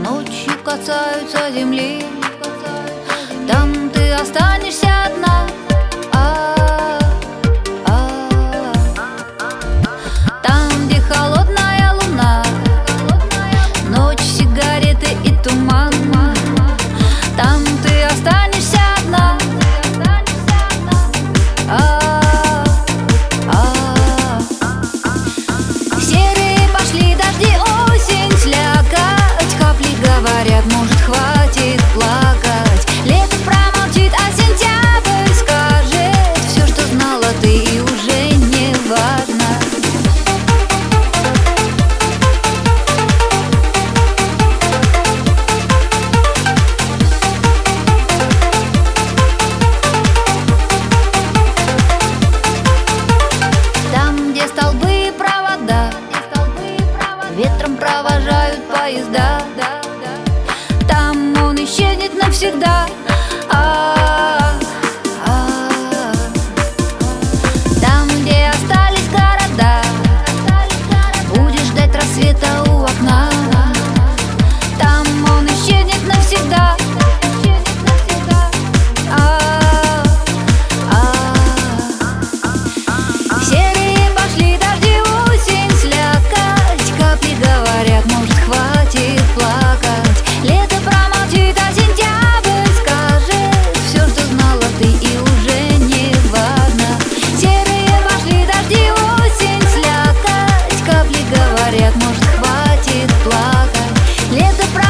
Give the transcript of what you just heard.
Ночью касаются земли, там ты останешься одна. Там, где холодная луна, ночь, сигареты и туман, там ты останешься одна. Серые пошли дожди, осень слякоть, капли говорят, может, хватит плакать. Лето промолчит, а сентябрь скажет все, что знала ты, и уже не важно. Там, где столбы и провода, ветром провожают поезда, там он исчезнет навсегда. Там, где остались города, будешь ждать рассвета у окна, там он исчезнет навсегда. Серые пошли дожди, осень слякоть, капли говорят, может, хватит плакать. Лето промолчит, а сентябрь скажет все, что знала ты, и уже не важно. Серые пошли дожди, осень слякоть, капли говорят, может, хватит плакать. Лето